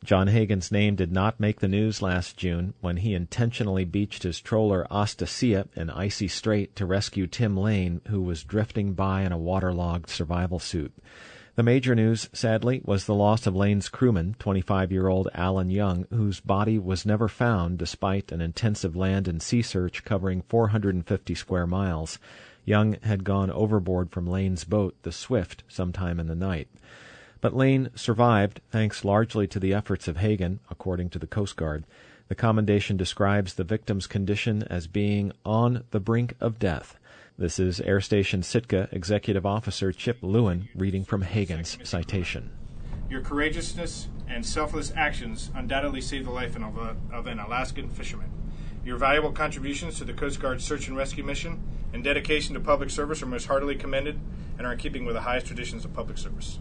John Hagen's name did not make the news last June when he intentionally beached his trawler Astasia in Icy Strait to rescue Tim Lane, who was drifting by in a waterlogged survival suit. The major news, sadly, was the loss of Lane's crewman, 25-year-old Alan Young, whose body was never found despite an intensive land and sea search covering 450 square miles. Young had gone overboard from Lane's boat, the Swift, sometime in the night. But Lane survived, thanks largely to the efforts of Hagen, according to the Coast Guard. The commendation describes the victim's condition as being on the brink of death. This is Air Station Sitka Executive Officer Chip Lewin reading from Hagen's citation. Your courageousness and selfless actions undoubtedly saved the life of an Alaskan fisherman. Your valuable contributions to the Coast Guard search and rescue mission and dedication to public service are most heartily commended and are in keeping with the highest traditions of public service.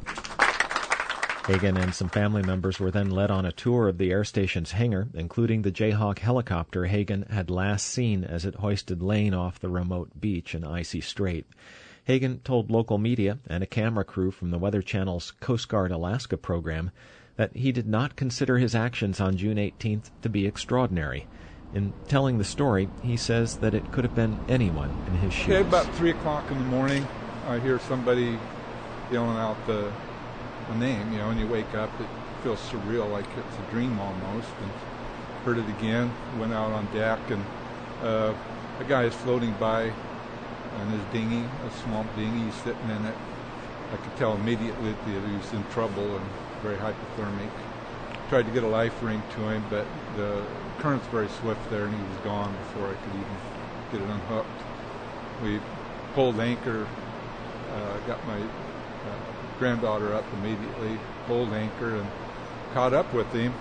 Hagen and some family members were then led on a tour of the air station's hangar, including the Jayhawk helicopter Hagen had last seen as it hoisted Lane off the remote beach in Icy Strait. Hagen told local media and a camera crew from the Weather Channel's Coast Guard Alaska program that he did not consider his actions on June 18th to be extraordinary. In telling the story, he says that it could have been anyone in his shoes. Okay, about 3 o'clock in the morning, I hear somebody yelling out the name, and you wake up, it feels surreal, like it's a dream almost, and heard it again, went out on deck, and a guy is floating by on his dinghy, a small dinghy, he's sitting in it. I could tell immediately that he was in trouble and very hypothermic. Tried to get a life ring to him, but the current's very swift there, and he was gone before I could even get it unhooked. We pulled anchor, got my granddaughter up immediately, pulled anchor and caught up with him.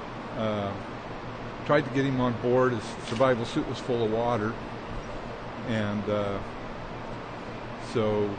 Tried to get him on board. His survival suit was full of water, and so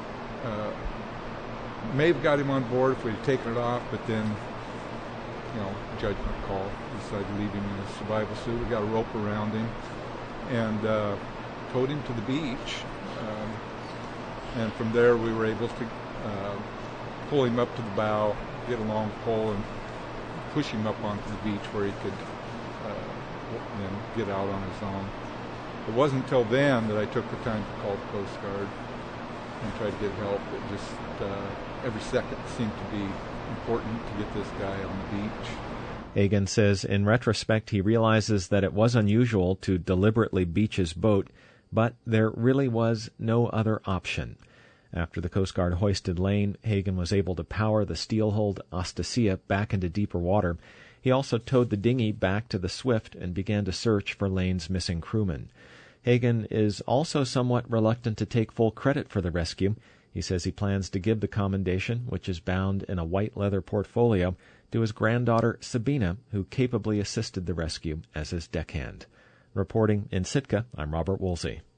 may have got him on board if we'd taken it off, but then, judgment call. Decided to leave him in his survival suit. We got a rope around him and towed him to the beach, and from there we were able to pull him up to the bow, get a long pole, and push him up onto the beach where he could then get out on his own. It wasn't until then that I took the time to call the Coast Guard and try to get help. It just every second seemed to be important to get this guy on the beach. Hagen says in retrospect he realizes that it was unusual to deliberately beach his boat, but there really was no other option. After the Coast Guard hoisted Lane, Hagen was able to power the steel-hulled Astasia back into deeper water. He also towed the dinghy back to the Swift and began to search for Lane's missing crewman. Hagen is also somewhat reluctant to take full credit for the rescue. He says he plans to give the commendation, which is bound in a white leather portfolio, to his granddaughter Sabina, who capably assisted the rescue as his deckhand. Reporting in Sitka, I'm Robert Woolsey.